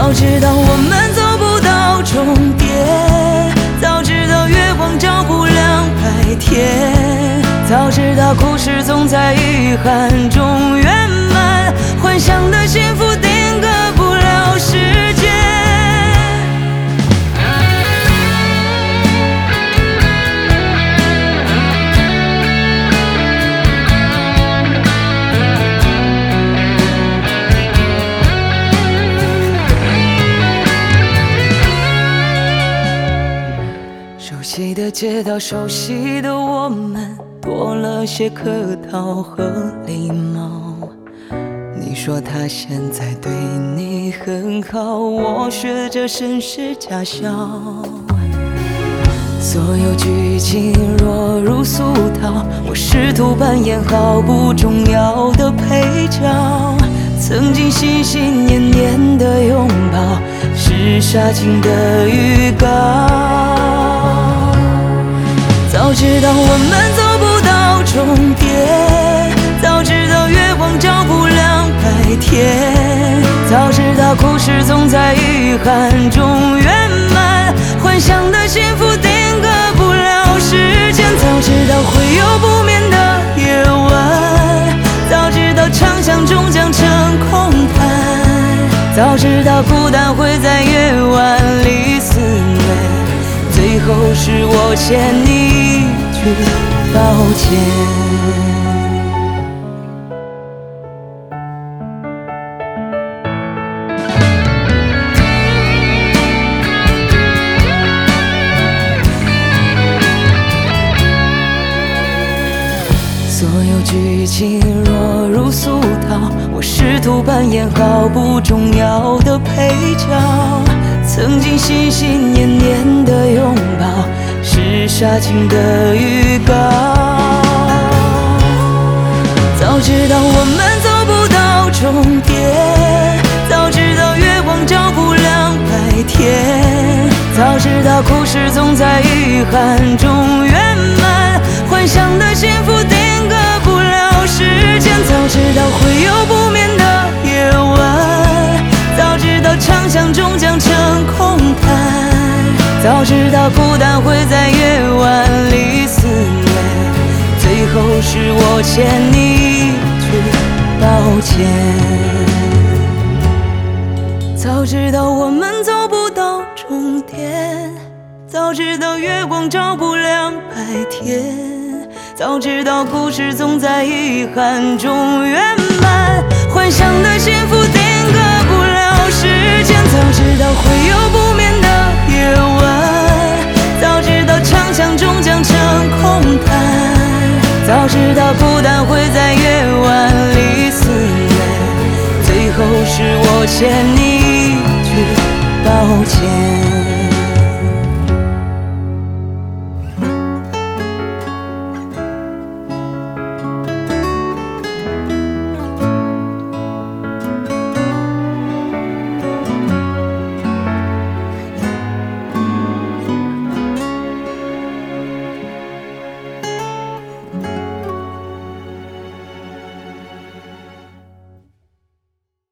早知道我们走不到终点，早知道月光照不亮白天，早知道故事总在遗憾中圆满，幻想的幸福定格不了时间。熟悉的街道，熟悉的我们，多了些客套和礼貌。你说他现在对你很好，我学着绅士假笑。所有剧情若如俗套，我试图扮演毫不重要的配角。曾经心心念念的拥抱，是杀青的预告。早知道我们走不到终点，早知道月光照不亮白天，早知道故事总在遗憾中圆满，幻想的幸福定格不了时间。早知道会有不眠的夜晚，早知道畅想终将成空谈，早知道孤单会在夜晚里肆虐，最后是我欠你一句抱歉。所有剧情若如俗套，我试图扮演毫不重要的配角。曾经心心念念的拥抱，是杀青的预告。早知道我们走不到终点，早知道月光照不亮白天，早知道故事总在遗憾中圆满，幻想的幸福定格不了时间。早知道会有不眠的夜晚，早知道畅想终将成空谈，早知道孤单会在夜晚里肆虐，最后是我欠你一句抱歉。早知道我们走不到终点，早知道月光照不亮白天，早知道故事总在遗憾中圆满，幻想的幸福定格不了时间。早知道会有不眠的夜晚，早知道畅想终将成空谈，早知道孤单会在夜晚里肆虐，最后是我欠你一句抱歉。